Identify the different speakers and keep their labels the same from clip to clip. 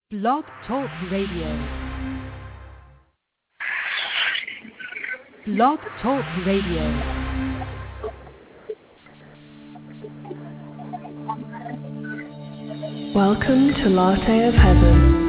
Speaker 1: Blog Talk Radio. Blog Talk Radio.
Speaker 2: Welcome to Latte of Heaven.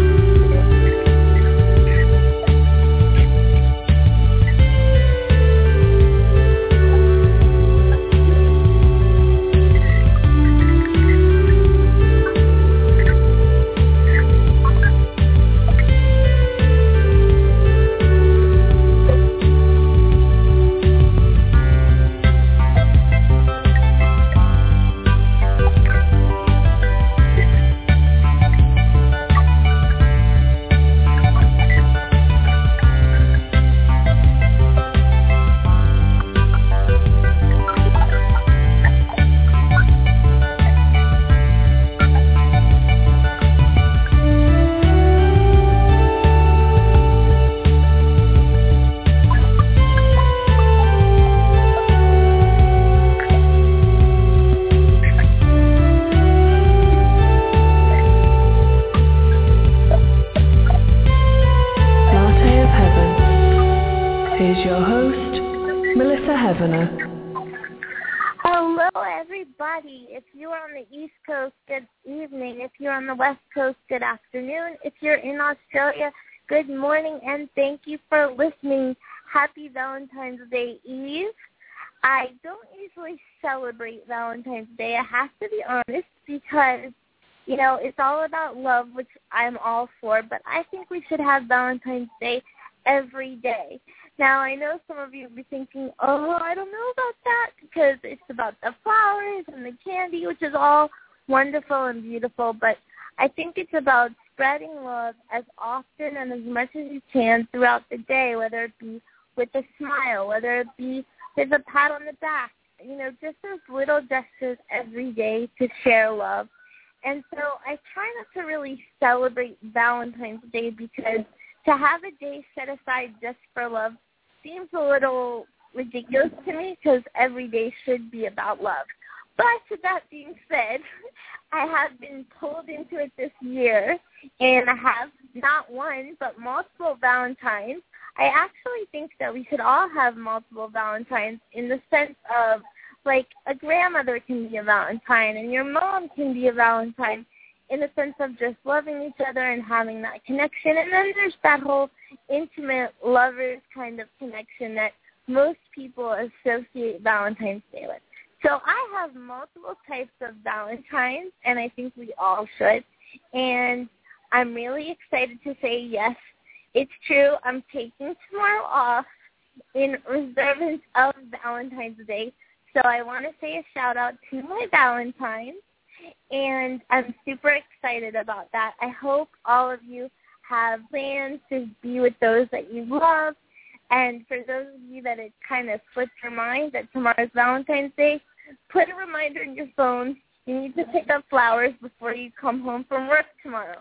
Speaker 3: West Coast, good afternoon. If you're in Australia, good morning, and thank you for listening. Happy Valentine's Day Eve. I don't usually celebrate Valentine's Day, I have to be honest, because, it's all about love, which I'm all for, but I think we should have Valentine's Day every day. Now, I know some of you will be thinking, I don't know about that, because it's about the flowers and the candy, which is all wonderful and beautiful, but I think it's about spreading love as often and as much as you can throughout the day, whether it be with a smile, whether it be with a pat on the back, just those little gestures every day to share love. And so I try not to really celebrate Valentine's Day because to have a day set aside just for love seems a little ridiculous to me because every day should be about love. But with that being said, I have been pulled into it this year, and I have not one, but multiple Valentines. I actually think that we should all have multiple Valentines in the sense of, like, a grandmother can be a Valentine, and your mom can be a Valentine in the sense of just loving each other and having that connection. And then there's that whole intimate lovers kind of connection that most people associate Valentine's Day with. So I have multiple types of Valentines, and I think we all should. And I'm really excited to say, yes, it's true. I'm taking tomorrow off in observance of Valentine's Day. So I want to say a shout-out to my Valentines, and I'm super excited about that. I hope all of you have plans to be with those that you love. And for those of you that it kind of slipped your mind that tomorrow's Valentine's Day, put a reminder in your phone. You need to pick up flowers before you come home from work tomorrow.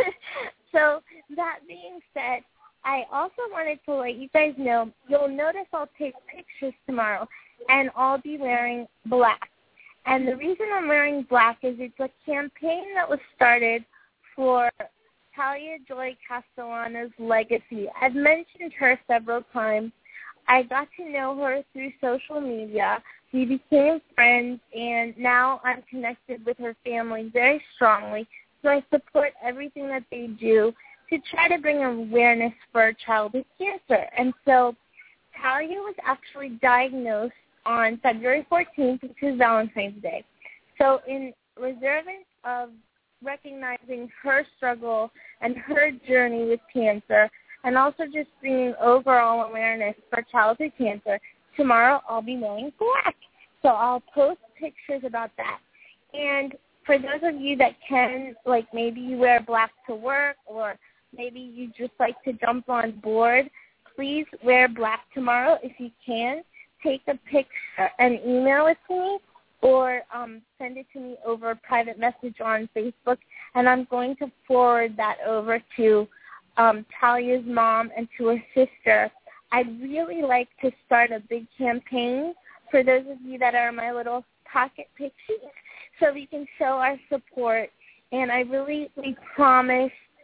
Speaker 3: So that being said, I also wanted to let you guys know, you'll notice I'll take pictures tomorrow, and I'll be wearing black. And the reason I'm wearing black is it's a campaign that was started for Talia Joy Castellano's legacy. I've mentioned her several times. I got to know her through social media. We became friends, and now I'm connected with her family very strongly. So I support everything that they do to try to bring awareness for childhood cancer. And so Talia was actually diagnosed on February 14th, which is Valentine's Day. So in observance of recognizing her struggle and her journey with cancer, and also just bringing overall awareness for childhood cancer, tomorrow I'll be wearing black. So I'll post pictures about that. And for those of you that can, like maybe you wear black to work or maybe you just like to jump on board, please wear black tomorrow if you can. Take a picture and email it to me or send it to me over private message on Facebook, and I'm going to forward that over to Talia's mom and to her sister. I'd really like to start a big campaign for those of you that are my little pocket pixies so we can show our support. And we promise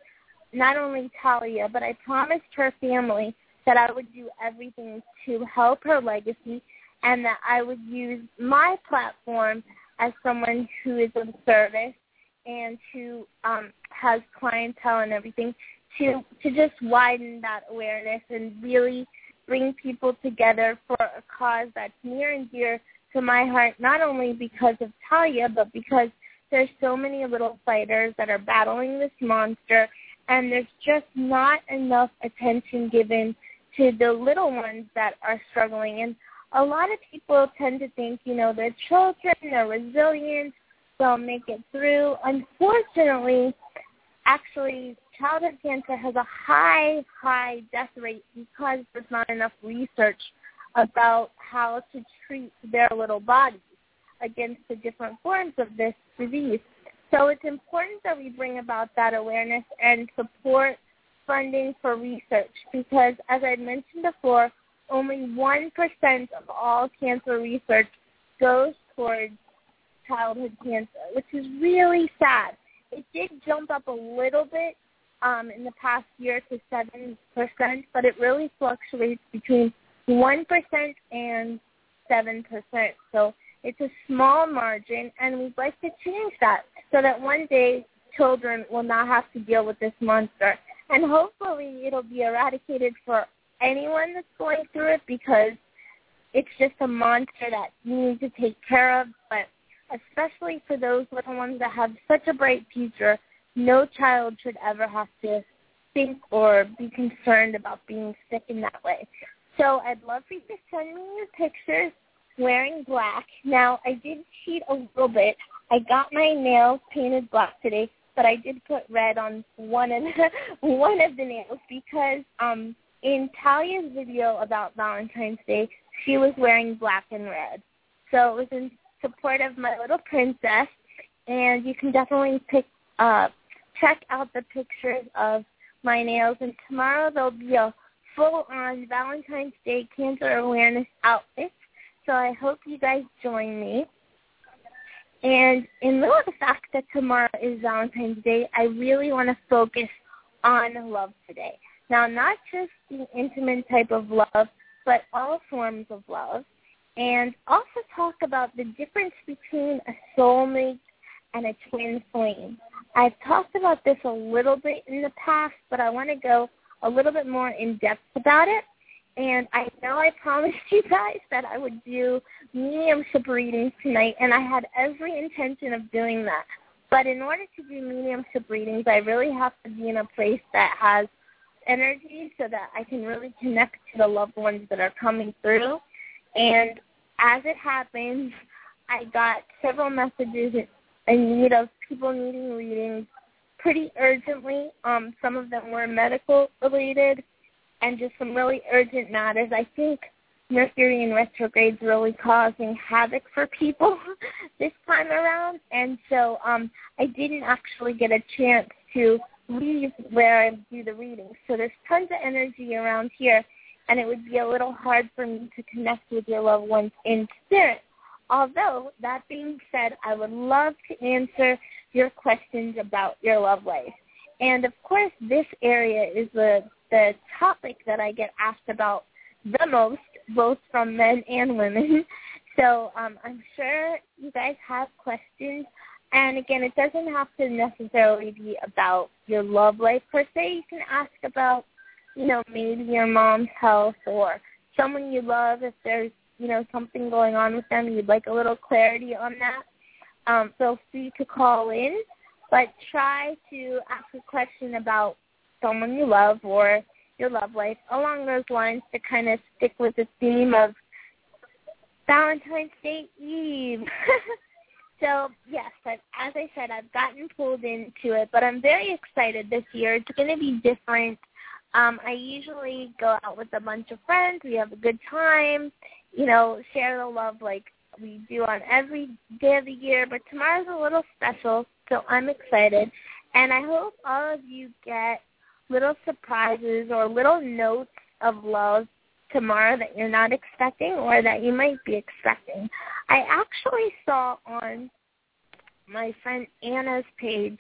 Speaker 3: not only Talia, but I promised her family that I would do everything to help her legacy and that I would use my platform as someone who is of service and who has clientele and everything to just widen that awareness and really bring people together for a cause that's near and dear to my heart, not only because of Talia, but because there's so many little fighters that are battling this monster, and there's just not enough attention given to the little ones that are struggling. And a lot of people tend to think, they're children, they're resilient, they'll make it through. Unfortunately, actually, childhood cancer has a high death rate because there's not enough research about how to treat their little bodies against the different forms of this disease. So it's important that we bring about that awareness and support funding for research because, as I mentioned before, only 1% of all cancer research goes towards childhood cancer, which is really sad. It did jump up a little bit in the past year to 7%, but it really fluctuates between 1% and 7%. So it's a small margin, and we'd like to change that so that one day children will not have to deal with this monster. And hopefully it'll be eradicated for anyone that's going through it because it's just a monster that you need to take care of. But especially for those little ones that have such a bright future, no child should ever have to think or be concerned about being sick in that way. So I'd love for you to send me your pictures wearing black. Now, I did cheat a little bit. I got my nails painted black today, but I did put red on one of the nails because in Talia's video about Valentine's Day, she was wearing black and red. So it was in support of my little princess, and you can definitely check out the pictures of my nails. And tomorrow there'll be a full-on Valentine's Day cancer awareness outfit. So I hope you guys join me. And in lieu of the fact that tomorrow is Valentine's Day, I really want to focus on love today. Now, not just the intimate type of love, but all forms of love. And also talk about the difference between a soulmate and a twin flame. I've talked about this a little bit in the past, but I want to go a little bit more in depth about it. And I know I promised you guys that I would do mediumship readings tonight, and I had every intention of doing that. But in order to do mediumship readings, I really have to be in a place that has energy so that I can really connect to the loved ones that are coming through. And as it happens, I got several messages in need of people needing readings pretty urgently. Some of them were medical related and just some really urgent matters. I think Mercury in retrograde is really causing havoc for people this time around. And so I didn't actually get a chance to leave where I do the readings. So there's tons of energy around here, and it would be a little hard for me to connect with your loved ones in spirit. Although, that being said, I would love to answer your questions about your love life. And, of course, this area is the topic that I get asked about the most, both from men and women. So I'm sure you guys have questions. And, again, it doesn't have to necessarily be about your love life per se. You can ask about, maybe your mom's health or someone you love, if there's, something going on with them, you'd like a little clarity on that. Feel free to call in, but try to ask a question about someone you love or your love life along those lines to kind of stick with the theme of Valentine's Day Eve. So, yes, but as I said, I've gotten pulled into it, but I'm very excited this year. It's going to be different. I usually go out with a bunch of friends. We have a good time, share the love like we do on every day of the year. But tomorrow's a little special, so I'm excited. And I hope all of you get little surprises or little notes of love tomorrow that you're not expecting or that you might be expecting. I actually saw on my friend Anna's page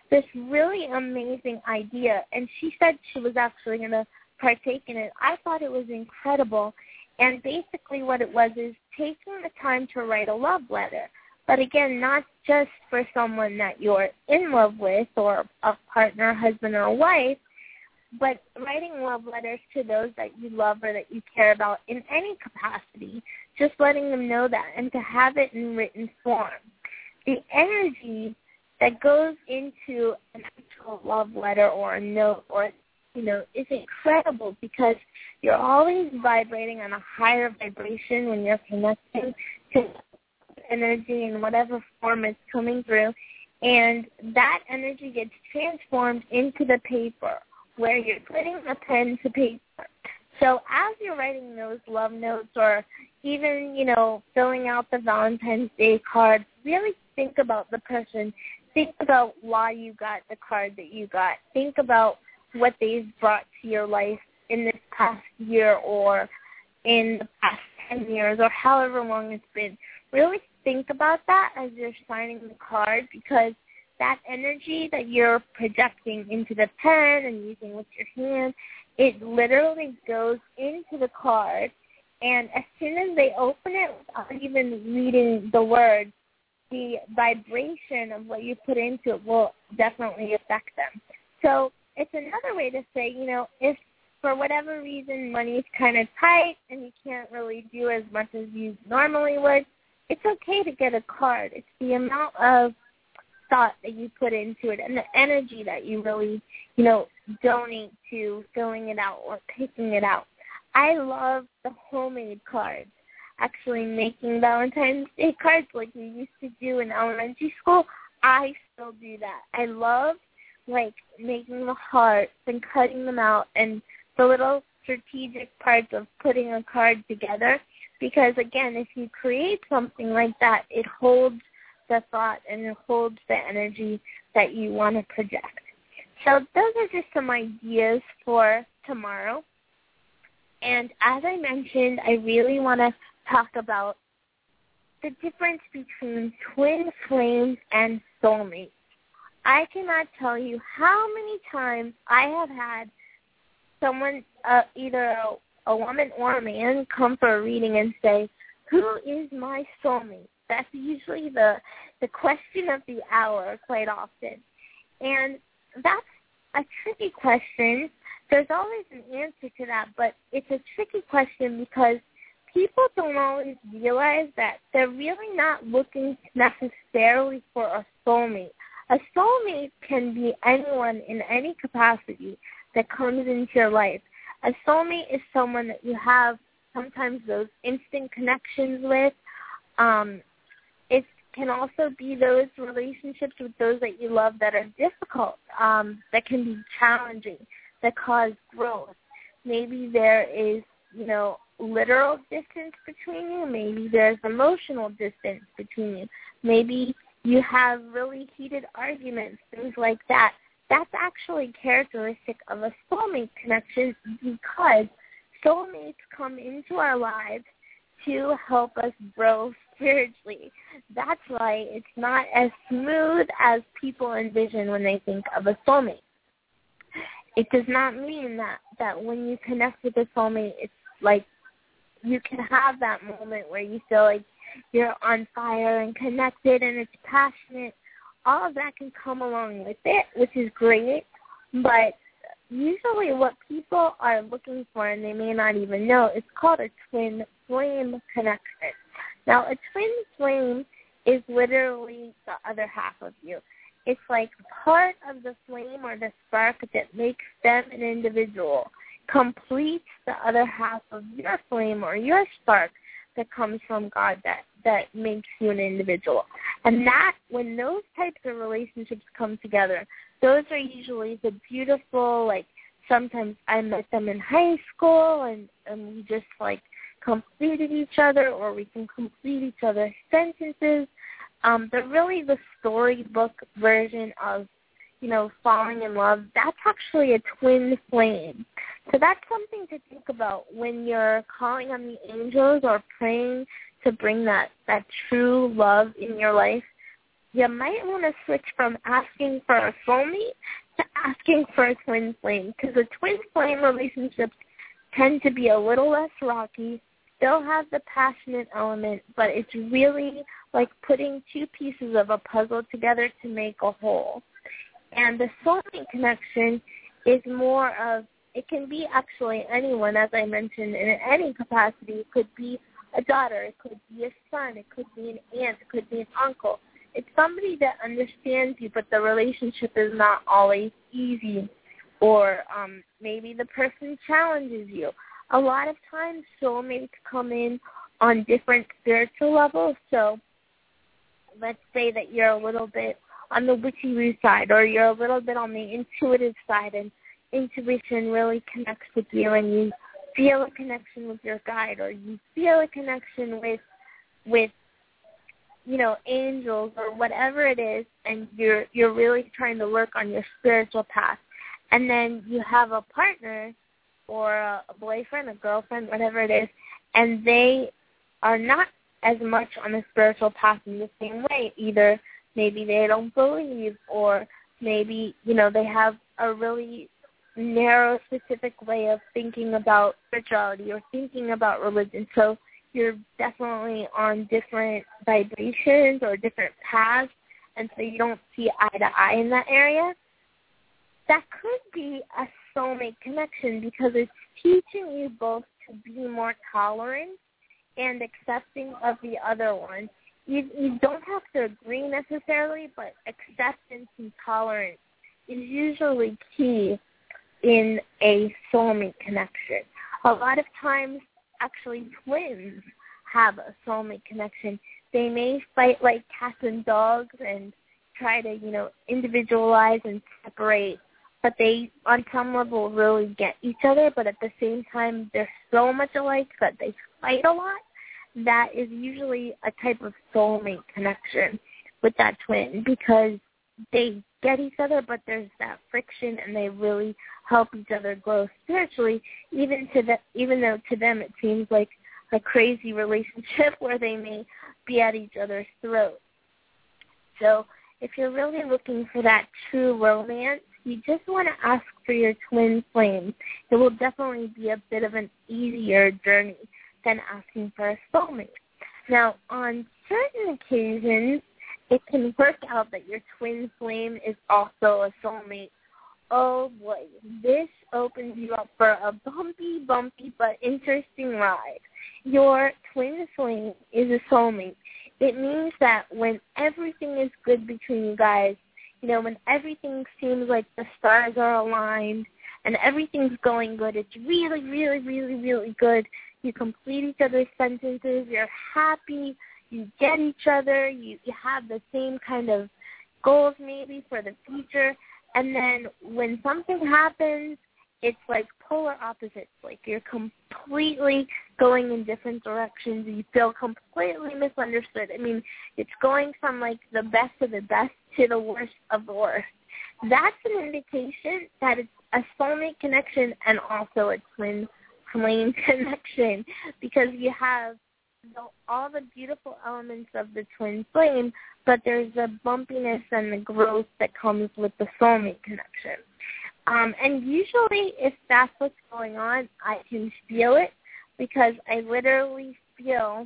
Speaker 3: this really amazing idea, and she said she was actually going to partake in it. I thought it was incredible, and basically what it was is taking the time to write a love letter. But again, not just for someone that you're in love with or a partner, husband, or wife, but writing love letters to those that you love or that you care about in any capacity, just letting them know that and to have it in written form. The energy that goes into an actual love letter or a note or, is incredible because you're always vibrating on a higher vibration when you're connecting to energy in whatever form it's coming through, and that energy gets transformed into the paper where you're putting a pen to paper. So as you're writing those love notes or even, filling out the Valentine's Day card, really think about the person. Think about why you got the card that you got. Think about what they've brought to your life in this past year or in the past 10 years or however long it's been. Really think about that as you're signing the card, because that energy that you're projecting into the pen and using with your hand, it literally goes into the card, and as soon as they open it without even reading the words, the vibration of what you put into it will definitely affect them. So it's another way to say, if for whatever reason money's kind of tight and you can't really do as much as you normally would, it's okay to get a card. It's the amount of thought that you put into it and the energy that you really, donate to filling it out or picking it out. I love the homemade cards. Actually making Valentine's Day cards like we used to do in elementary school, I still do that. I love, making the hearts and cutting them out and the little strategic parts of putting a card together, because, again, if you create something like that, it holds the thought and it holds the energy that you want to project. So those are just some ideas for tomorrow. And as I mentioned, I really want to talk about the difference between twin flames and soulmates. I cannot tell you how many times I have had someone, either a woman or a man, come for a reading and say, who is my soulmate? That's usually the question of the hour quite often. And that's a tricky question. There's always an answer to that, but it's a tricky question because people don't always realize that they're really not looking necessarily for a soulmate. A soulmate can be anyone in any capacity that comes into your life. A soulmate is someone that you have sometimes those instant connections with. It can also be those relationships with those that you love that are difficult, that can be challenging, that cause growth. Maybe there is, literal distance between you. Maybe there's emotional distance between you. Maybe you have really heated arguments, things like that. That's actually characteristic of a soulmate connection because soulmates come into our lives to help us grow spiritually. That's why it's not as smooth as people envision when they think of a soulmate. It does not mean that when you connect with a soulmate, it's like you can have that moment where you feel like you're on fire and connected and it's passionate. All of that can come along with it, which is great, but usually what people are looking for, and they may not even know, it's called a twin flame connection. Now, a twin flame is literally the other half of you. It's like part of the flame or the spark that makes them an individual, completes the other half of your flame or your spark that comes from God that makes you an individual. And that, when those types of relationships come together, those are usually the beautiful, sometimes I met them in high school and we just, completed each other, or we can complete each other's sentences. But really the storybook version of, falling in love, that's actually a twin flame. So that's something to think about when you're calling on the angels or praying to bring that true love in your life. you might want to switch from asking for a soulmate to asking for a twin flame, because the twin flame relationships tend to be a little less rocky, still have the passionate element, but it's really like putting two pieces of a puzzle together to make a whole. And the soulmate connection is more of, it can be actually anyone, as I mentioned, in any capacity. It could be a daughter, it could be a son, it could be an aunt, it could be an uncle. It's somebody that understands you, but the relationship is not always easy, or maybe the person challenges you. A lot of times soulmates come in on different spiritual levels. So let's say that you're a little bit on the witchy side, or you're a little bit on the intuitive side, and intuition really connects with you, and you feel a connection with your guide, or you feel a connection with angels or whatever it is, and you're really trying to work on your spiritual path. And then you have a partner or a boyfriend, a girlfriend, whatever it is, and they are not as much on the spiritual path in the same way. Either maybe they don't believe, or maybe, they have a really narrow, specific way of thinking about spirituality or thinking about religion. So you're definitely on different vibrations or different paths, and so you don't see eye to eye in that area. That could be a soulmate connection, because it's teaching you both to be more tolerant and accepting of the other one. You don't have to agree necessarily, but acceptance and tolerance is usually key in a soulmate connection. A lot of times, actually, twins have a soulmate connection. They may fight like cats and dogs and try to, individualize and separate, but they, on some level, really get each other, but at the same time, they're so much alike that they fight a lot. That is usually a type of soulmate connection with that twin, because they get each other, but there's that friction, and they really help each other grow spiritually, even though to them it seems like a crazy relationship where they may be at each other's throats. So if you're really looking for that true romance, you just want to ask for your twin flame. It will definitely be a bit of an easier journey than asking for a soulmate. Now, on certain occasions, it can work out that your twin flame is also a soulmate. Oh boy, this opens you up for a bumpy but interesting ride. Your twin flame is a soulmate. It means that when everything is good between you guys, when everything seems like the stars are aligned and everything's going good, it's really, really, really, really good. You complete each other's sentences, you're happy, you get each other, you have the same kind of goals maybe for the future. And then when something happens, it's like polar opposites. Like you're completely going in different directions. You feel completely misunderstood. I mean, it's going from like the best of the best to the worst of the worst. That's an indication that it's a soulmate connection and also a twin flame connection, because you have all the beautiful elements of the twin flame, but there's the bumpiness and the growth that comes with the soulmate connection. And usually if that's what's going on, I can feel it, because I literally feel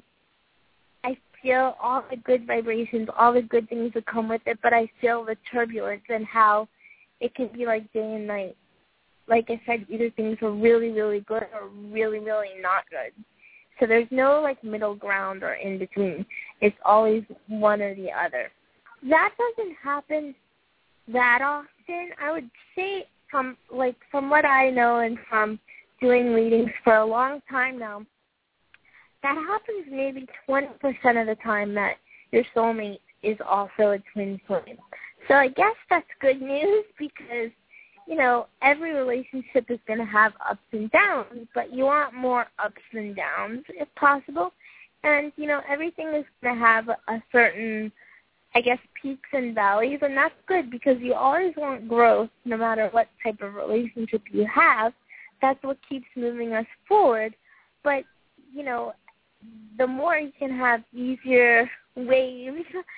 Speaker 3: all the good vibrations, all the good things that come with it, but I feel the turbulence and how it can be like day and night. Like I said, either things are really, really good or really, really not good. So there's no like middle ground or in between. It's always one or the other. That doesn't happen that often. I would say from what I know and from doing readings for a long time now, that happens maybe 20% of the time that your soulmate is also a twin flame. So I guess that's good news, because every relationship is going to have ups and downs, but you want more ups than downs if possible. And, everything is going to have a certain, I guess, peaks and valleys, and that's good, because you always want growth no matter what type of relationship you have. That's what keeps moving us forward. But, the more you can have easier waves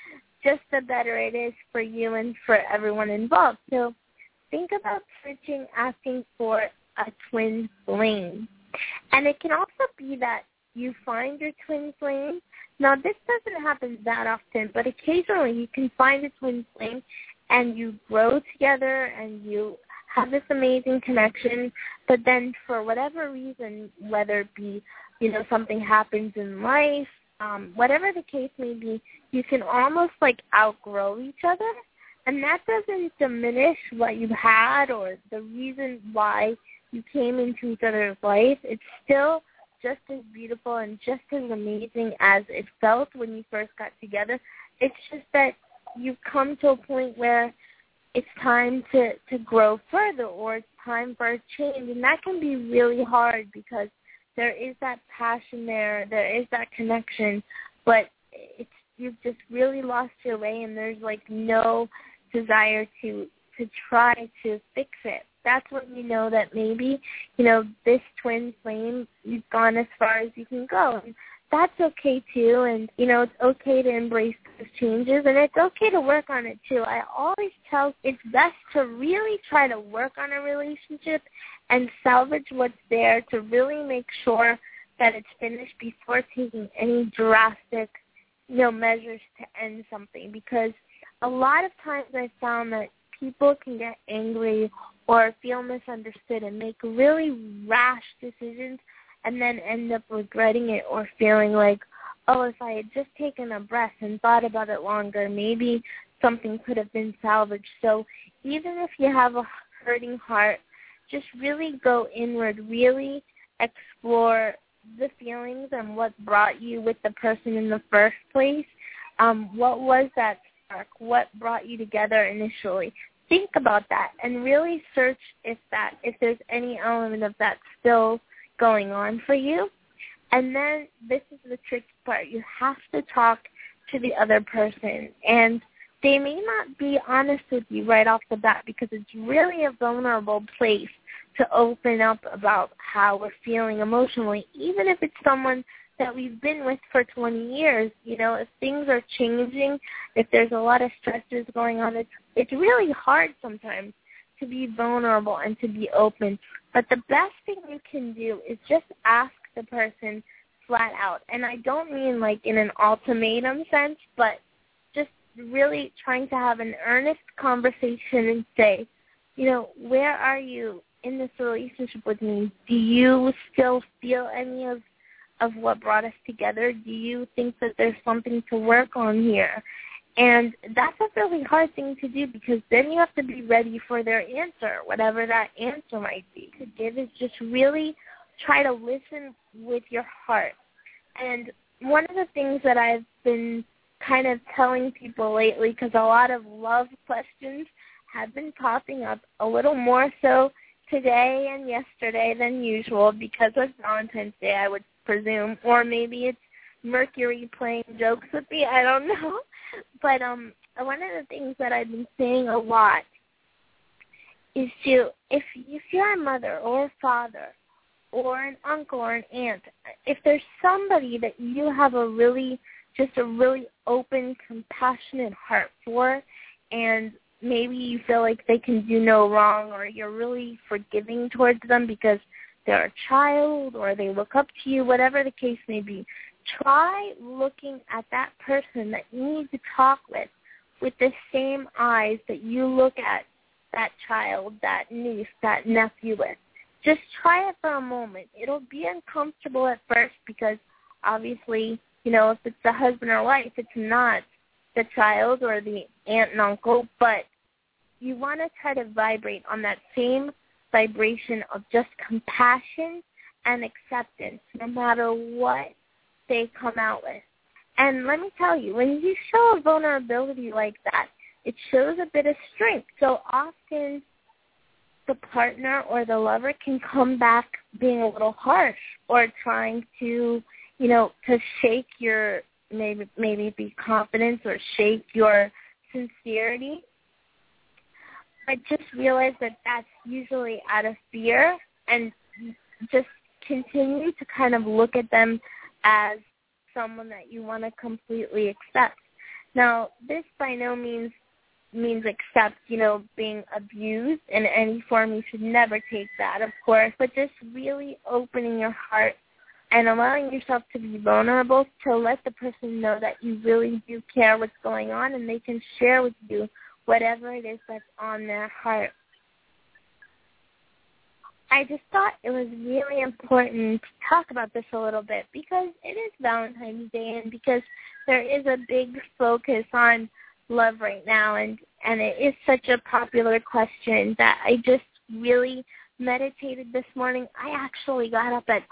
Speaker 3: just the better it is for you and for everyone involved. So think about searching, asking for a twin flame. And it can also be that you find your twin flame. Now, this doesn't happen that often, but occasionally you can find a twin flame and you grow together and you have this amazing connection. But then for whatever reason, whether it be, something happens in life, whatever the case may be, you can almost like outgrow each other. And that doesn't diminish what you had or the reason why you came into each other's life. It's still just as beautiful and just as amazing as it felt when you first got together. It's just that you've come to a point where it's time to grow further, or it's time for a change. And that can be really hard because there is that passion there is that connection, but you've just really lost your way, and there's like no desire to try to fix it. That's when you know that maybe, this twin flame, you've gone as far as you can go. And that's okay, too. And, it's okay to embrace those changes, and it's okay to work on it, too. I always tell it's best to really try to work on a relationship and salvage what's there to really make sure that it's finished before taking any drastic, measures to end something. Because a lot of times I found that people can get angry or feel misunderstood and make really rash decisions and then end up regretting it or feeling like, oh, if I had just taken a breath and thought about it longer, maybe something could have been salvaged. So even if you have a hurting heart, just really go inward, really explore the feelings and what brought you with the person in the first place. What was that spark? What brought you together initially? Think about that and really search if there's any element of that still going on for you. And then this is the tricky part. You have to talk to the other person. And they may not be honest with you right off the bat because it's really a vulnerable place to open up about how we're feeling emotionally, even if it's someone that we've been with for 20 years. If things are changing, if there's a lot of stresses going on, it's really hard sometimes to be vulnerable and to be open. But the best thing you can do is just ask the person flat out. And I don't mean like in an ultimatum sense, but just really trying to have an earnest conversation and say, where are you in this relationship with me? Do you still feel any of what brought us together? Do you think that there's something to work on here? And that's a really hard thing to do because then you have to be ready for their answer, whatever that answer might be. To give is just really try to listen with your heart. And one of the things that I've been kind of telling people lately, because a lot of love questions have been popping up a little more so today and yesterday than usual because of Valentine's Day, I would presume, or maybe it's Mercury playing jokes with me. I don't know. But one of the things that I've been saying a lot is if you're a mother or a father or an uncle or an aunt, if there's somebody that you have a really open, compassionate heart for, and maybe you feel like they can do no wrong, or you're really forgiving towards them because they're a child or they look up to you, whatever the case may be, try looking at that person that you need to talk with the same eyes that you look at that child, that niece, that nephew with. Just try it for a moment. It'll be uncomfortable at first because obviously, if it's the husband or wife, it's not the child or the aunt and uncle, but you want to try to vibrate on that same vibration of just compassion and acceptance, no matter what they come out with. And let me tell you, when you show a vulnerability like that, it shows a bit of strength. So often the partner or the lover can come back being a little harsh or trying to, to shake your, maybe be confidence or shake your sincerity. But just realize that that's usually out of fear, and just continue to kind of look at them as someone that you want to completely accept. Now, this by no means accept, being abused in any form. You should never take that, of course, but just really opening your heart and allowing yourself to be vulnerable to let the person know that you really do care what's going on, and they can share with you whatever it is that's on their heart. I just thought it was really important to talk about this a little bit because it is Valentine's Day and because there is a big focus on love right now, and it is such a popular question that I just really meditated this morning. I actually got up at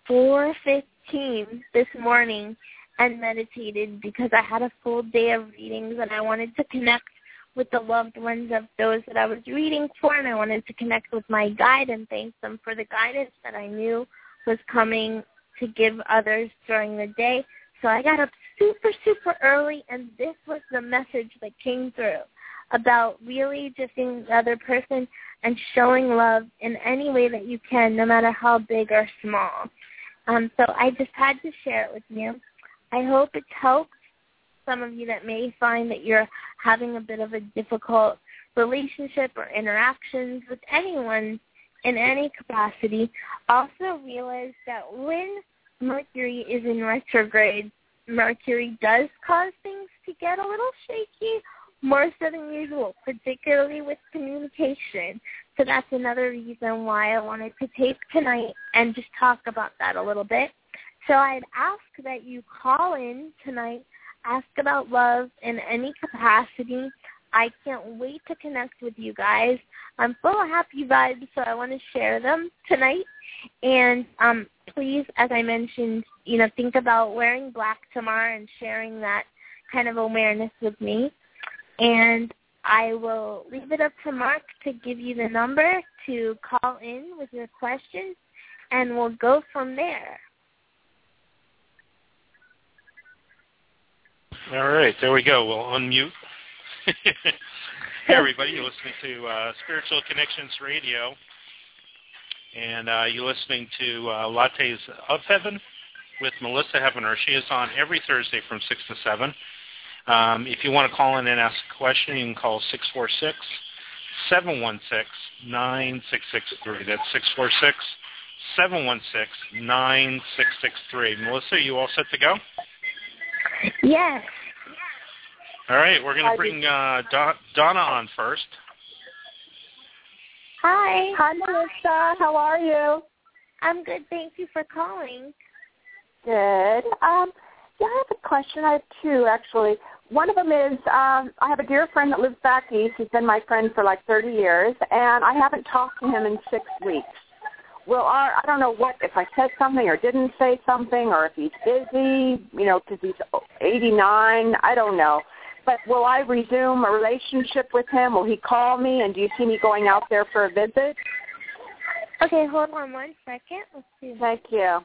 Speaker 3: 4:15 this morning and meditated because I had a full day of readings and I wanted to connect with the loved ones of those that I was reading for, and I wanted to connect with my guide and thank them for the guidance that I knew was coming to give others during the day. So I got up super, super early, and this was the message that came through about really just being the other person and showing love in any way that you can, no matter how big or small. So I just had to share it with you. I hope it's helped some of you that may find that you're having a bit of a difficult relationship or interactions with anyone in any capacity. Also realize that when Mercury is in retrograde, Mercury does cause things to get a little shaky, more so than usual, particularly with communication. So that's another reason why I wanted to tape tonight and just talk about that a little bit. So I'd ask that you call in tonight, ask about love in any capacity. I can't wait to connect with you guys. I'm full of happy vibes, so I want to share them tonight. And please, as I mentioned, think about wearing black tomorrow and sharing that kind of awareness with me. And I will leave it up to Mark to give you the number to call in with your questions, and we'll go from there.
Speaker 4: All right, there we go. We'll unmute. Hey, everybody. You're listening to Spiritual Connections Radio, and you're listening to Lattes of Heaven with Melissa Heavener. She is on every Thursday from 6 to 7. If you want to call in and ask a question, you can call 646-716-9663. That's 646-716-9663. Melissa, are you all set to go?
Speaker 3: Yes.
Speaker 4: All right, we're going to bring Donna on first.
Speaker 3: Hi.
Speaker 5: Hi, Melissa. How are you?
Speaker 3: I'm good. Thank you for calling.
Speaker 5: Good. I have a question. I have two, actually. One of them is I have a dear friend that lives back east. He's been my friend for like 30 years, and I haven't talked to him in 6 weeks. Well, I don't know if I said something or didn't say something, or if he's busy, because he's 89. I don't know. But will I resume a relationship with him? Will he call me, and do you see me going out there for a visit?
Speaker 3: Okay, hold on 1 second. Let's see.
Speaker 5: Thank you.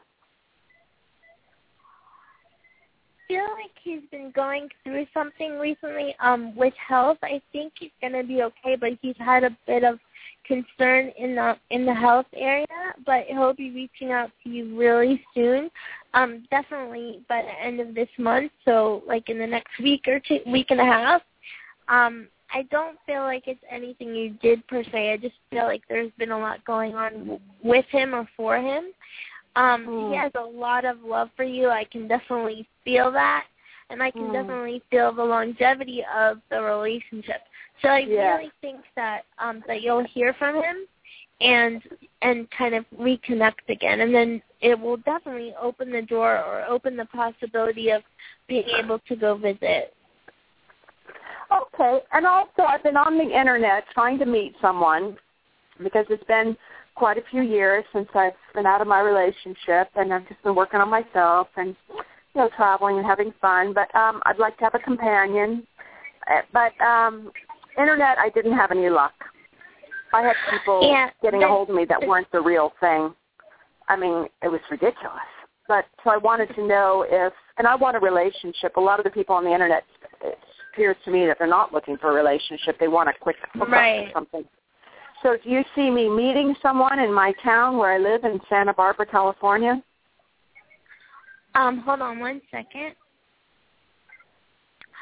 Speaker 3: I feel like he's been going through something recently with health. I think he's going to be okay, but he's had a bit of concern in the health area, but he'll be reaching out to you really soon, definitely by the end of this month, so like in the next week or week and a half. I don't feel like it's anything you did per se. I just feel like there's been a lot going on with him or for him. He has a lot of love for you. I can definitely feel that, and I can definitely feel the longevity of the relationship. So I really think that that you'll hear from him and kind of reconnect again, and then it will definitely open the door or open the possibility of being able to go visit.
Speaker 5: Okay, and also I've been on the Internet trying to meet someone because it's been quite a few years since I've been out of my relationship, and I've just been working on myself and, traveling and having fun. But I'd like to have a companion. But Internet, I didn't have any luck. I had people getting a hold of me that weren't the real thing. I mean, it was ridiculous. But so I wanted to know and I want a relationship. A lot of the people on the Internet, it appears to me that they're not looking for a relationship. They want a quick hookup or something. So do you see me meeting someone in my town where I live in Santa Barbara, California?
Speaker 3: Hold on 1 second.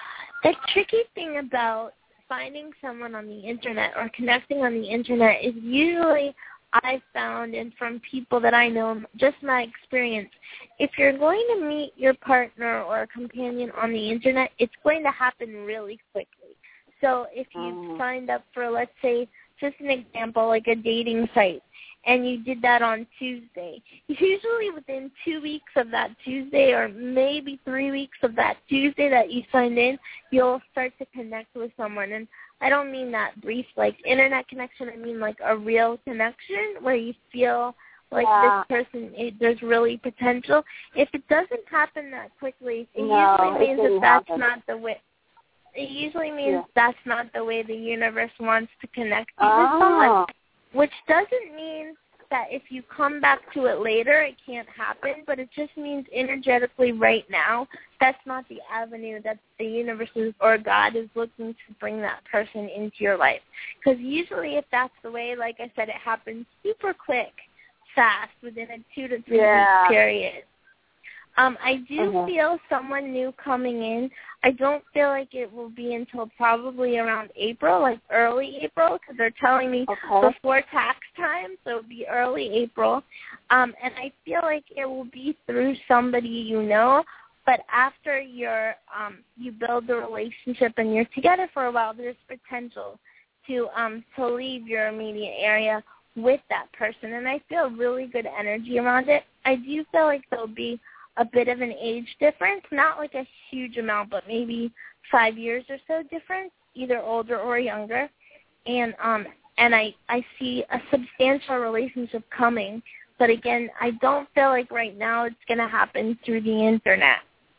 Speaker 3: The tricky thing about finding someone on the internet or connecting on the internet is usually I've found, and from people that I know, just my experience, if you're going to meet your partner or a companion on the internet, it's going to happen really quickly. So if you've signed up for, let's say, just an example, like a dating site, and you did that on Tuesday, usually within 2 weeks of that Tuesday or maybe 3 weeks of that Tuesday that you signed in, you'll start to connect with someone. And I don't mean that brief, like, internet connection. I mean, like, a real connection where you feel like this person, there's really potential. If it doesn't happen that quickly, it usually means that that's not the way. It usually means that's not the way the universe wants to connect you with someone, which doesn't mean that if you come back to it later, it can't happen, but it just means energetically right now, that's not the avenue that the universe or God is looking to bring that person into your life. Because usually if that's the way, like I said, it happens super quick, fast, within a 2 to 3 week period. I do feel someone new coming in. I don't feel like it will be until probably around April, like early April, because they're telling me before tax time, so it will be early April. And I feel like it will be through somebody you know, but after you build the relationship and you're together for a while, there's potential to leave your immediate area with that person. And I feel really good energy around it. I do feel like there'll be a bit of an age difference, not like a huge amount, but maybe 5 years or so difference, either older or younger. And I see a substantial relationship coming. But again, I don't feel like right now it's going to happen through the internet.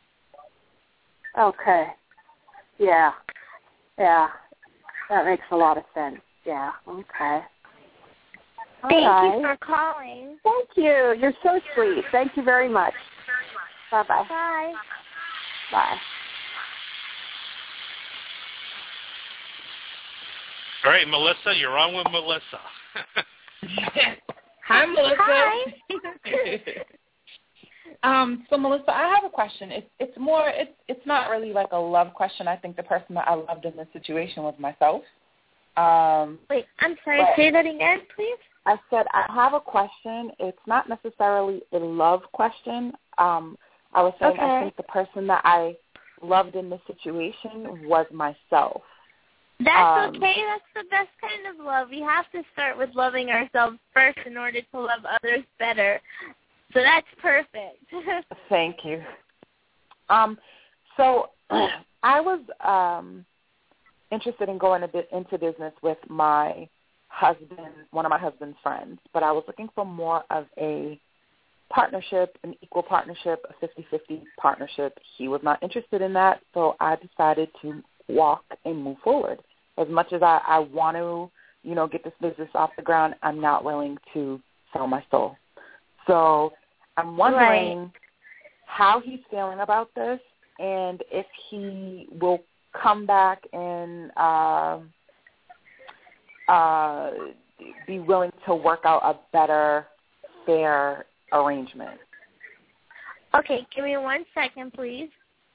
Speaker 5: Okay. Yeah. Yeah. That makes a lot of sense. Yeah. Okay.
Speaker 3: Thank you for calling.
Speaker 5: Thank you. You're so sweet. Thank you very much. Bye-bye.
Speaker 3: Bye.
Speaker 5: Bye.
Speaker 4: All right, Melissa, you're on with Melissa.
Speaker 6: Hi, Melissa.
Speaker 3: Hi.
Speaker 6: So Melissa, I have a question. It's not really like a love question. I think the person that I loved in this situation was myself.
Speaker 3: Wait, I'm sorry. Say that again, please.
Speaker 5: I said I have a question. It's not necessarily a love question. I was saying I think the person that I loved in this situation was myself.
Speaker 3: That's okay. That's the best kind of love. We have to start with loving ourselves first in order to love others better. So that's perfect.
Speaker 5: Thank you. So I was interested in going a bit into business with my husband, one of my husband's friends, but I was looking for more of a partnership, an equal partnership, a 50-50 partnership. He was not interested in that, so I decided to walk and move forward. As much as I want to, get this business off the ground, I'm not willing to sell my soul. So I'm wondering how he's feeling about this and if he will come back and be willing to work out a better, fair arrangement.
Speaker 3: Okay, give me 1 second, please.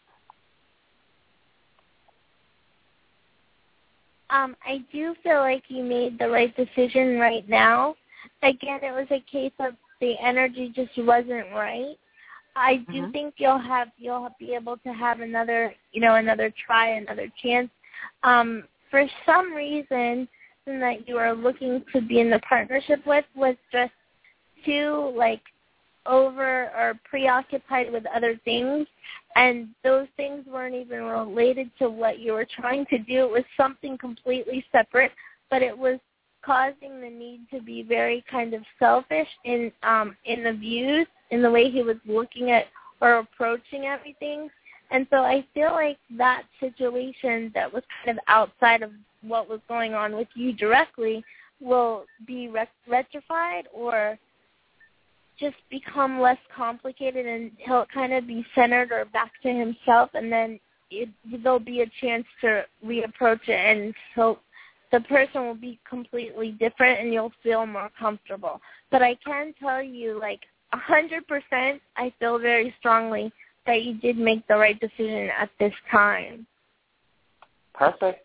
Speaker 3: I do feel like you made the right decision right now. Again, it was a case of the energy just wasn't right. I do think you'll be able to have another try, another chance. For some reason that you are looking to be in the partnership with was just too over or preoccupied with other things, and those things weren't even related to what you were trying to do. It was something completely separate, but it was causing the need to be very kind of selfish in the views, in the way he was looking at or approaching everything. And so I feel like that situation that was kind of outside of what was going on with you directly will be rectified or just become less complicated, and he'll kind of be centered or back to himself, and then there'll be a chance to reapproach it, and the person will be completely different, and you'll feel more comfortable. But I can tell you, 100%, I feel very strongly that you did make the right decision at this time.
Speaker 6: Perfect.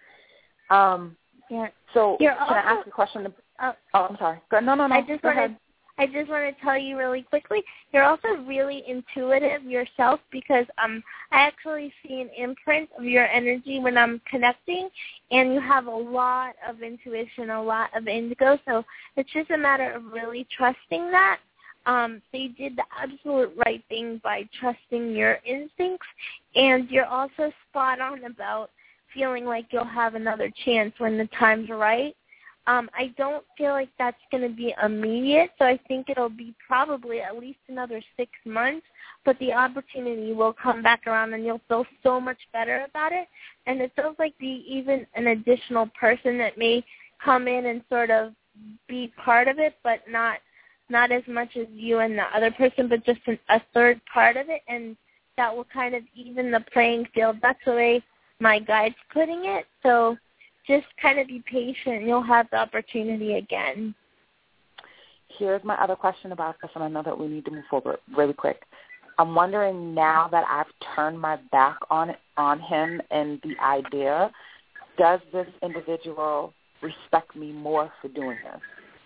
Speaker 3: Yeah.
Speaker 6: So
Speaker 3: You're
Speaker 6: can I ask a question? I'm sorry. No. Go ahead.
Speaker 3: I just want to tell you really quickly, you're also really intuitive yourself because I actually see an imprint of your energy when I'm connecting, and you have a lot of intuition, a lot of indigo, so it's just a matter of really trusting that. So you did the absolute right thing by trusting your instincts, and you're also spot on about feeling like you'll have another chance when the time's right. I don't feel like that's going to be immediate, so I think it'll be probably at least another 6 months, but the opportunity will come back around and you'll feel so much better about it, and it feels like even an additional person that may come in and sort of be part of it, but not as much as you and the other person, but just a third part of it, and that will kind of even the playing field. That's the way my guide's putting it, so just kind of be patient. You'll have the opportunity again.
Speaker 6: Here's my other question about this, and I know that we need to move forward really quick. I'm wondering now that I've turned my back on him and the idea, does this individual respect me more for doing this?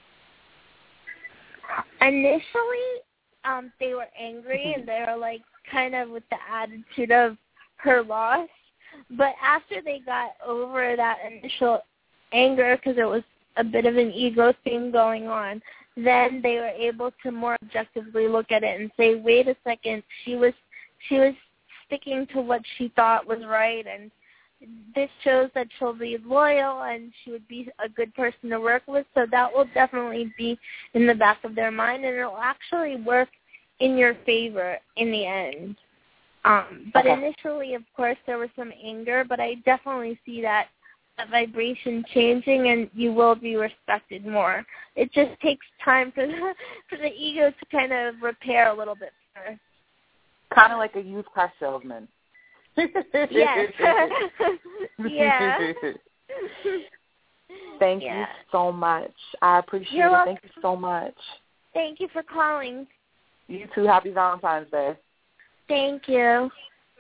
Speaker 3: Initially, they were angry and they were like kind of with the attitude of her loss. But after they got over that initial anger, because it was a bit of an ego thing going on, then they were able to more objectively look at it and say, wait a second, she was sticking to what she thought was right, and this shows that she'll be loyal and she would be a good person to work with. So that will definitely be in the back of their mind, and it will actually work in your favor in the end. But initially, of course, there was some anger, but I definitely see that vibration changing, and you will be respected more. It just takes time for the ego to kind of repair a little bit first.
Speaker 6: Kind of like a used car salesman.
Speaker 3: Yes. Yeah.
Speaker 6: Thank you so much. I appreciate it. Thank you so much.
Speaker 3: Thank you for calling.
Speaker 6: You too. Happy Valentine's Day.
Speaker 3: Thank you.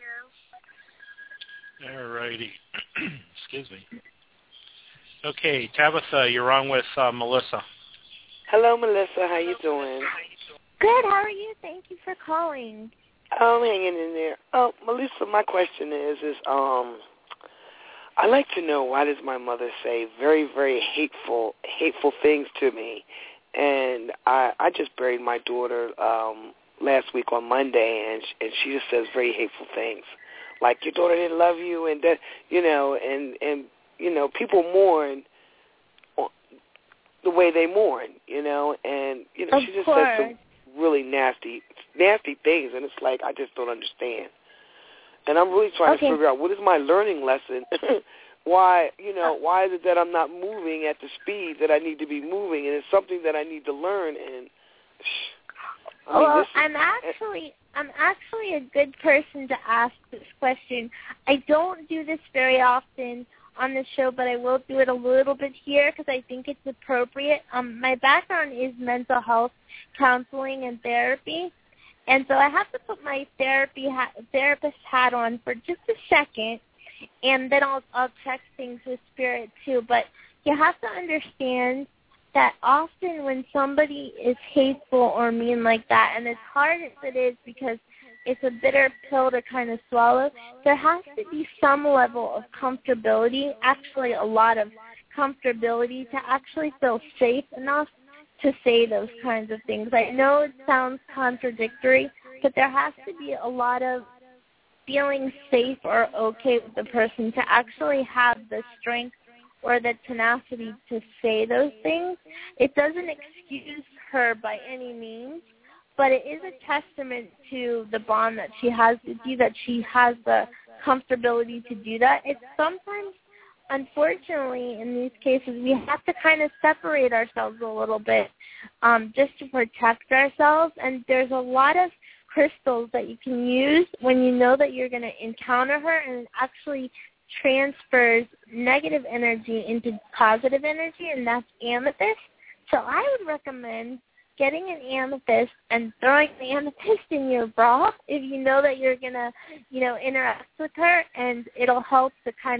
Speaker 4: All righty. Excuse me. Okay, Tabitha, you're on with Melissa.
Speaker 7: Hello, Melissa. How you doing?
Speaker 3: Good. How are you? Thank you for calling.
Speaker 7: I'm hanging in there. Melissa, my question is I like to know, why does my mother say very, very hateful things to me? And I just buried my daughter last week on Monday, and she just says very hateful things, like your daughter didn't love you, and that, and people mourn the way they mourn, and she just says some really nasty things, and it's like, I just don't understand. And I'm really trying to figure out, what is my learning lesson? Why is it that I'm not moving at the speed that I need to be moving, and it's something that I need to learn. And I'm actually a good person to ask this question. I don't do this very often on the show, but I will do it a little bit here because I think it's appropriate. My background is mental health counseling and therapy, and so I have to put my therapist hat on for just a second, and then I'll check things with spirit too. But you have to understand that often when somebody is hateful or mean like that, and as hard as it is because it's a bitter pill to kind of swallow, there has to be some level of comfortability, actually a lot of comfortability, to actually feel safe enough to say those kinds of things. I know it sounds contradictory, but there has to be a lot of feeling safe or okay with the person to actually have the strength or the tenacity to say those things. It doesn't excuse her by any means, but it is a testament to the bond that she has with you, that she has the comfortability to do that. It's sometimes, unfortunately, in these cases, we have to kind of separate ourselves a little bit just to protect ourselves, and there's a lot of crystals that you can use when you know that you're going to encounter her, and it actually transfers negative energy into positive energy, and that's amethyst. So I would recommend getting an amethyst and throwing the amethyst in your bra if you know that you're going to, interact with her, and it'll help to kind of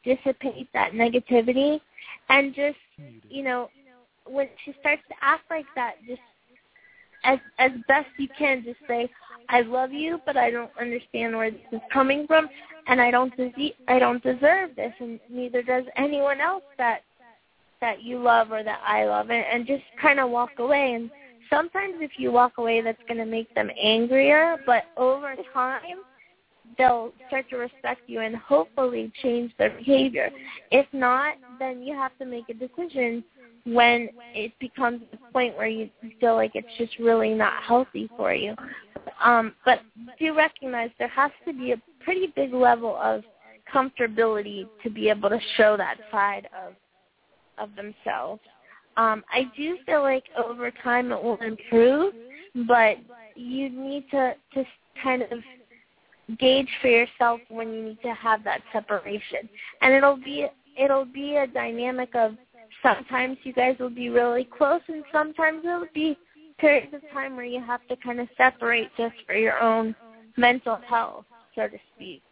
Speaker 7: dissipate that negativity, and just, when she starts to act like that, just as best you can, just say, I love you, but I don't understand where this is coming from, and I don't deserve this, and neither does anyone else that you love or that I love, and just kind of walk away. And sometimes if you walk away, that's going to make them angrier, but over time, they'll start to respect you and hopefully change their behavior. If not, then you have to make a decision when it becomes a point where you feel like it's just really not healthy for you. But do recognize there has to be a pretty big level of comfortability to be able to show that side of themselves. I do feel like over time it will improve, but you need to kind of gauge for yourself when you need to have that separation. And it'll be a dynamic of sometimes you guys will be really close, and sometimes it'll be periods of time where you have to kind of separate just for your own mental health, so to speak.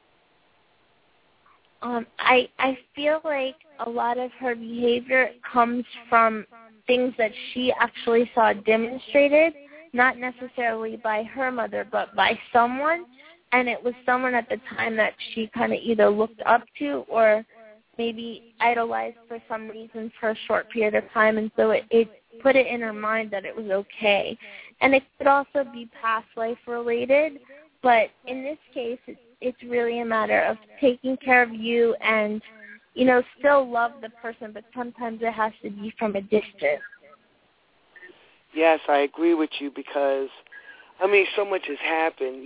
Speaker 7: I feel like a lot of her behavior comes from things that she actually saw demonstrated, not necessarily by her mother, but by someone, and it was someone at the time that she kind of either looked up to or maybe idolized for some reason for a short period of time, and so it put it in her mind that it was okay. And it could also be past life related, but in this case, it's really a matter of taking care of you and, still love the person, but sometimes it has to be from a distance.
Speaker 8: Yes, I agree with you because, so much has happened,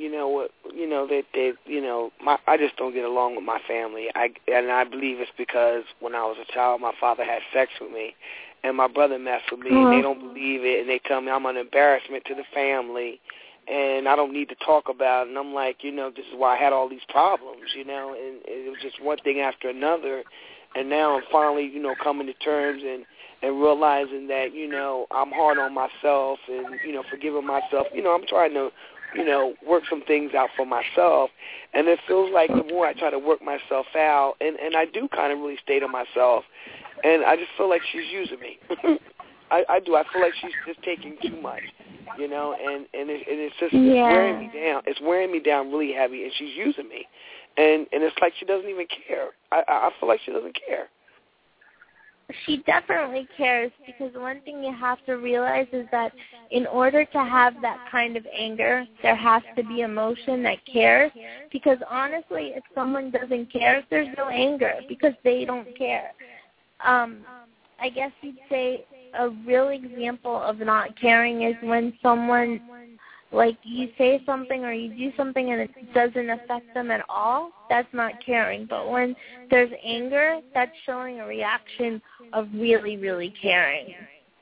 Speaker 8: I just don't get along with my family. I believe it's because when I was a child, my father had sex with me, and my brother messed with me, and they don't believe it, and they tell me I'm an embarrassment to the family, and I don't need to talk about it. And I'm like, this is why I had all these problems, and it was just one thing after another, and now I'm finally, coming to terms and realizing that, I'm hard on myself and, forgiving myself. I'm trying to, work some things out for myself. And it feels like the more I try to work myself out, and I do kind of really stay to myself, and I just feel like she's using me. I do. I feel like she's just taking too much, and it's just it's wearing me down. It's wearing me down really heavy, and she's using me. And it's like she doesn't even care. I feel like she doesn't care.
Speaker 7: She definitely cares, because one thing you have to realize is that in order to have that kind of anger, there has to be emotion that cares, because honestly, if someone doesn't care, there's no anger because they don't care. I guess you'd say a real example of not caring is when someone, like, you say something or you do something and it doesn't affect them at all, that's not caring. But when there's anger, that's showing a reaction of really, really caring.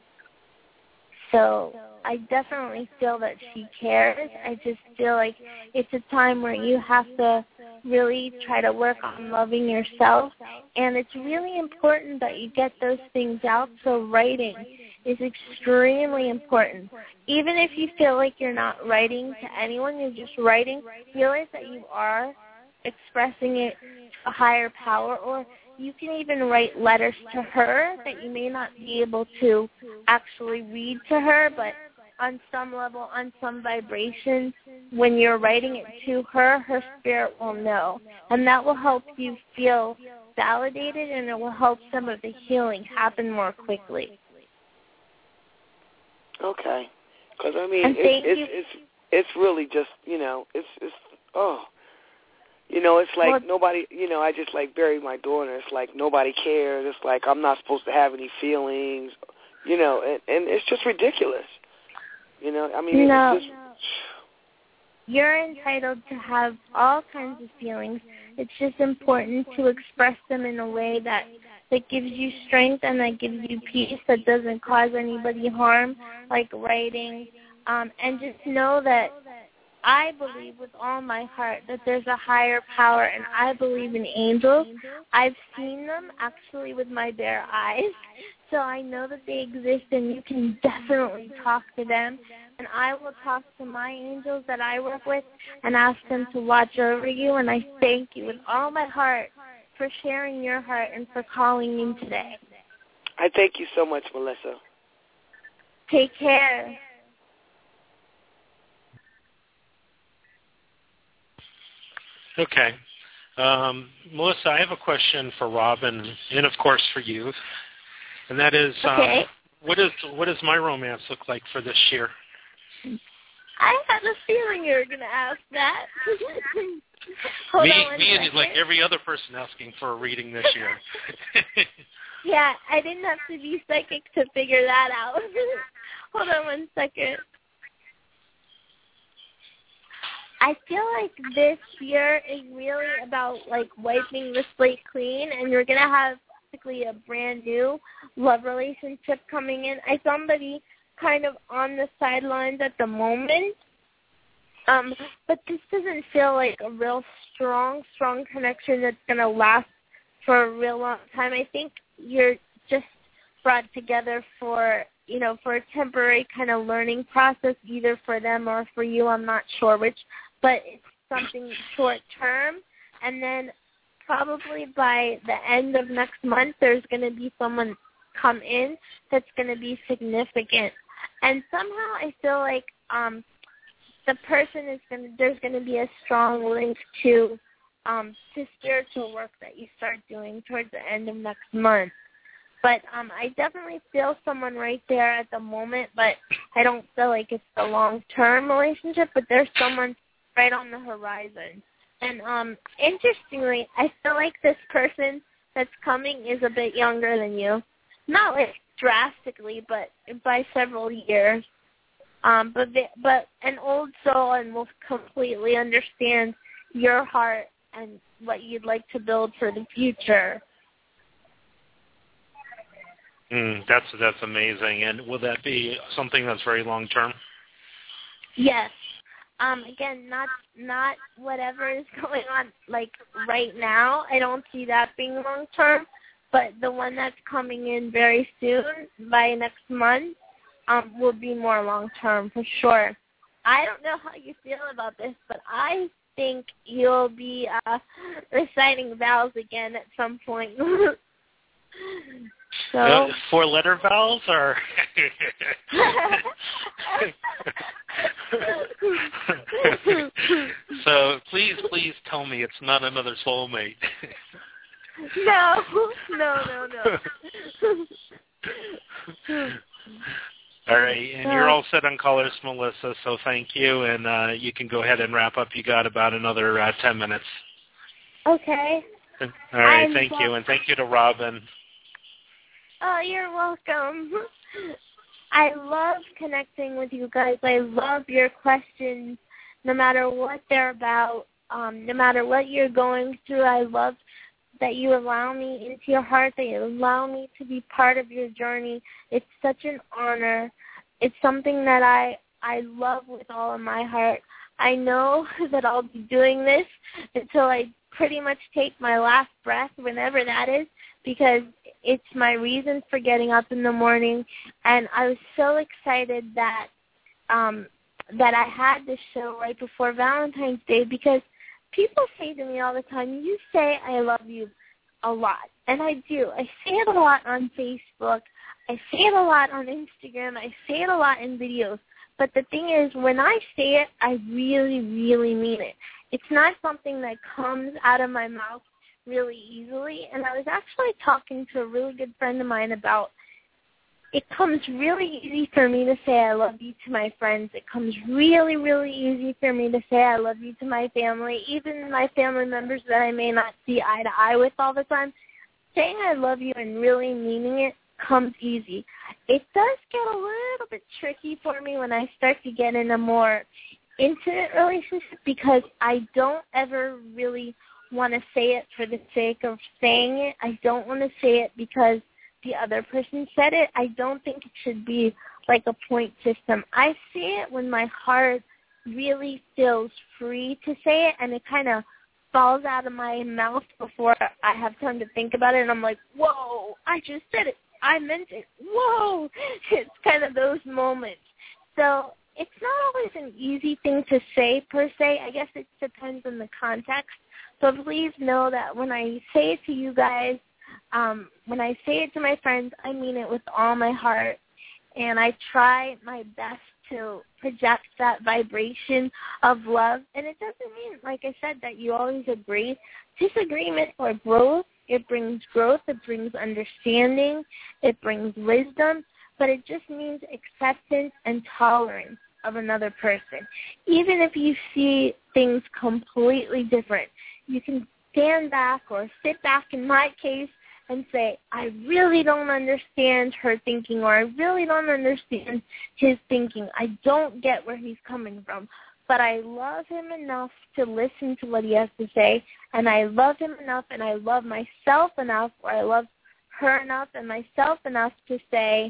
Speaker 7: So I definitely feel that she cares. I just feel like it's a time where you have to really try to work on loving yourself. And it's really important that you get those things out. So writing is extremely important. Even if you feel like you're not writing to anyone, you're just writing, realize that you are expressing it to a higher power, or you can even write letters to her that you may not be able to actually read to her, but on some level, on some vibration, when you're writing it to her, her spirit will know. And that will help you feel validated, and it will help some of the healing happen more quickly.
Speaker 8: Okay. Because, it's really just, it's like nobody, I just like buried my daughter. It's like nobody cares. It's like I'm not supposed to have any feelings, and it's just ridiculous. It's just...
Speaker 7: You're entitled to have all kinds of feelings. It's just important to express them in a way that gives you strength and that gives you peace, that doesn't cause anybody harm, like writing. And just know that I believe with all my heart that there's a higher power, and I believe in angels. I've seen them actually with my bare eyes, so I know that they exist, and you can definitely talk to them. And I will talk to my angels that I work with and ask them to watch over you, and I thank you with all my heart
Speaker 3: for sharing your heart and for calling in today.
Speaker 8: I thank you so much, Melissa.
Speaker 3: Take care.
Speaker 4: Okay. Melissa, I have a question for Robin and, of course, for you. And that is,
Speaker 3: okay.
Speaker 4: What does my romance look like for this year?
Speaker 3: I had a feeling you were going to ask that.
Speaker 4: Me and like every other person asking for a reading this year.
Speaker 3: Yeah, I didn't have to be psychic to figure that out. Hold on one second. I feel like this year is really about, like, wiping the slate clean, and you're going to have basically a brand new love relationship coming in. I saw somebody kind of on the sidelines at the moment, but this doesn't feel like a real strong connection that's going to last for a real long time. I think you're just brought together for a temporary kind of learning process, either for them or for you. I'm not sure which, but it's something short term. And then probably by the end of next month, there's going to be someone come in that's going to be significant. And somehow I feel like the person there's going to be a strong link to spiritual work that you start doing towards the end of next month. But I definitely feel someone right there at the moment, but I don't feel like it's a long-term relationship, but there's someone right on the horizon. And interestingly, I feel like this person that's coming is a bit younger than you. Not like drastically, but by several years. But an old soul and will completely understand your heart and what you'd like to build for the future.
Speaker 4: That's amazing. And will that be something that's very long term?
Speaker 3: Yes. Again, not whatever is going on like right now. I don't see that being long term, but the one that's coming in very soon, by next month, will be more long term for sure. I don't know how you feel about this, but I think you'll be reciting vows again at some point. So
Speaker 4: 4-letter vowels, or so please tell me it's not another soulmate.
Speaker 3: No.
Speaker 4: All right, and you're all set on callers, Melissa, so thank you, and you can go ahead and wrap up. You got about another 10 minutes.
Speaker 3: Okay.
Speaker 4: All right, thank you, and thank you to Robin.
Speaker 3: Oh, you're welcome. I love connecting with you guys. I love your questions, no matter what they're about, no matter what you're going through. I love that you allow me into your heart, that you allow me to be part of your journey. It's such an honor. It's something that I love with all of my heart. I know that I'll be doing this until I pretty much take my last breath, whenever that is, because it's my reason for getting up in the morning. And I was so excited that that I had this show right before Valentine's Day, because people say to me all the time, you say I love you a lot. And I do. I say it a lot on Facebook. I say it a lot on Instagram. I say it a lot in videos. But the thing is, when I say it, I really, really mean it. It's not something that comes out of my mouth really easily. And I was actually talking to a really good friend of mine about it comes really easy for me to say I love you to my friends. It comes really, really easy for me to say I love you to my family, even my family members that I may not see eye to eye with all the time. Saying I love you and really meaning it comes easy. It does get a little bit tricky for me when I start to get in a more intimate relationship, because I don't ever really want to say it for the sake of saying it. I don't want to say it because the other person said it. I don't think it should be like a point system. I say it when my heart really feels free to say it, and it kind of falls out of my mouth before I have time to think about it, and I'm like, whoa, I just said it. I meant it. Whoa. It's kind of those moments. So it's not always an easy thing to say per se. I guess it depends on the context. So please know that when I say it to you guys, when I say it to my friends, I mean it with all my heart. And I try my best to project that vibration of love. And it doesn't mean, like I said, that you always agree. Disagreement or growth, it brings growth, it brings understanding, it brings wisdom, but it just means acceptance and tolerance of another person. Even if you see things completely different, you can stand back or sit back, in my case, and say, I really don't understand her thinking, or I really don't understand his thinking. I don't get where he's coming from, but I love him enough to listen to what he has to say, and I love him enough, and I love myself enough, or I love her enough and myself enough to say,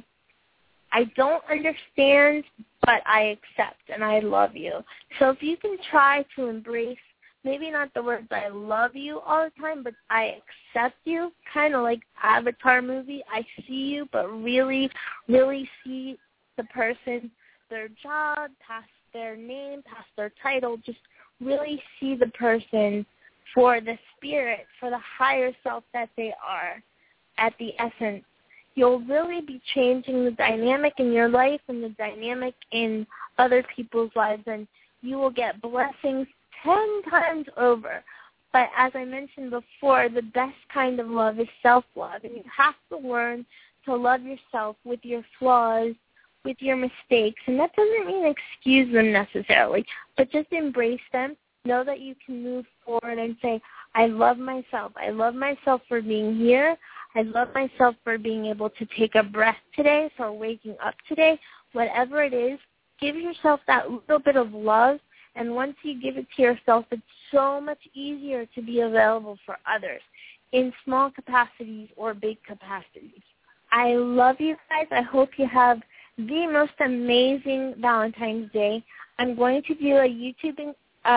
Speaker 3: I don't understand, but I accept, and I love you. So if you can try to embrace, maybe not the words I love you all the time, but I accept you, kind of like Avatar movie. I see you, but really, really see the person, their job, past their name, past their title, just really see the person for the spirit, for the higher self that they are at the essence. You'll really be changing the dynamic in your life and the dynamic in other people's lives, and you will get blessings 10 times over. But as I mentioned before, the best kind of love is self-love, and you have to learn to love yourself with your flaws, with your mistakes. And that doesn't mean excuse them necessarily, but just embrace them. Know that you can move forward and say, I love myself. I love myself for being here. I love myself for being able to take a breath today, for waking up today. Whatever it is, give yourself that little bit of love. And once you give it to yourself, it's so much easier to be available for others in small capacities or big capacities. I love you guys. I hope you have the most amazing Valentine's Day. I'm going to do a YouTube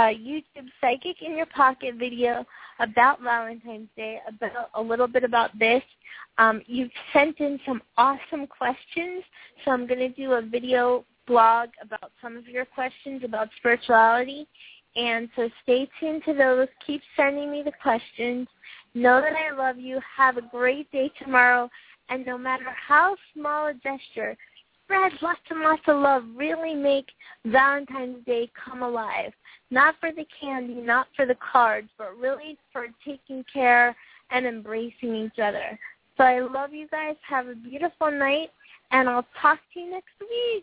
Speaker 3: Psychic in Your Pocket video about Valentine's Day, about a little bit about this. You've sent in some awesome questions, so I'm going to do a video blog about some of your questions about spirituality. And so stay tuned to those. Keep sending me the questions. Know that I love you. Have a great day tomorrow. And no matter how small a gesture, spread lots and lots of love. Really make Valentine's Day come alive. Not for the candy, not for the cards, but really for taking care and embracing each other. So I love you guys. Have a beautiful night, and I'll talk to you next week.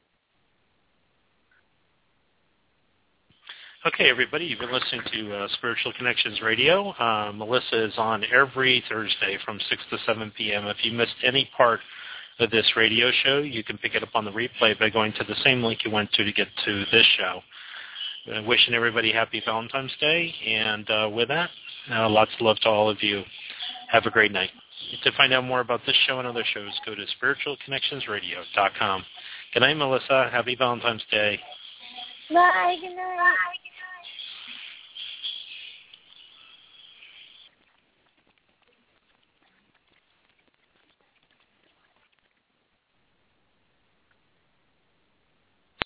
Speaker 4: Okay, everybody, you've been listening to Spiritual Connections Radio. Melissa is on every Thursday from 6 to 7 p.m. If you missed any part of this radio show, you can pick it up on the replay by going to the same link you went to get to this show. Wishing everybody happy Valentine's Day, and with that, lots of love to all of you. Have a great night. To find out more about this show and other shows, go to spiritualconnectionsradio.com. Good night, Melissa. Happy Valentine's Day.
Speaker 3: Bye. Good night.